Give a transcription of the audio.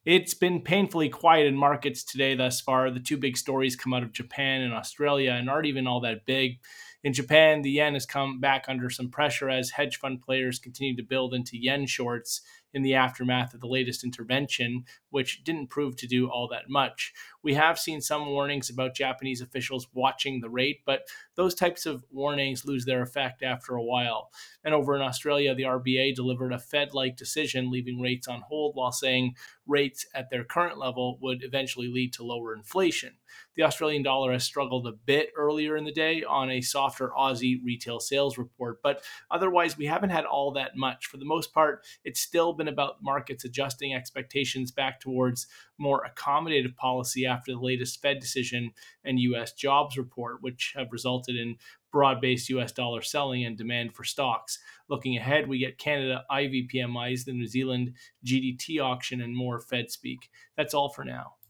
It's been painfully quiet in markets today thus far. The two big stories come out of Japan and Australia and aren't even all that big. In Japan, the yen has come back under some pressure as hedge fund players continue to build into yen shorts in the aftermath of the latest intervention, which didn't prove to do all that much. We have seen some warnings about Japanese officials watching the rate, but those types of warnings lose their effect after a while. And over in Australia, the RBA delivered a Fed like decision, leaving rates on hold while saying rates at their current level would eventually lead to lower inflation. The Australian dollar has struggled a bit earlier in the day on a softer Aussie retail sales report, but otherwise, we haven't had all that much. For the most part, it's still been about markets adjusting expectations back towards more accommodative policy after the latest Fed decision and US jobs report, which have resulted in broad based US dollar selling and demand for stocks. Looking ahead, we get Canada IV PMIs, the New Zealand GDT auction, and more Fed speak. That's all for now.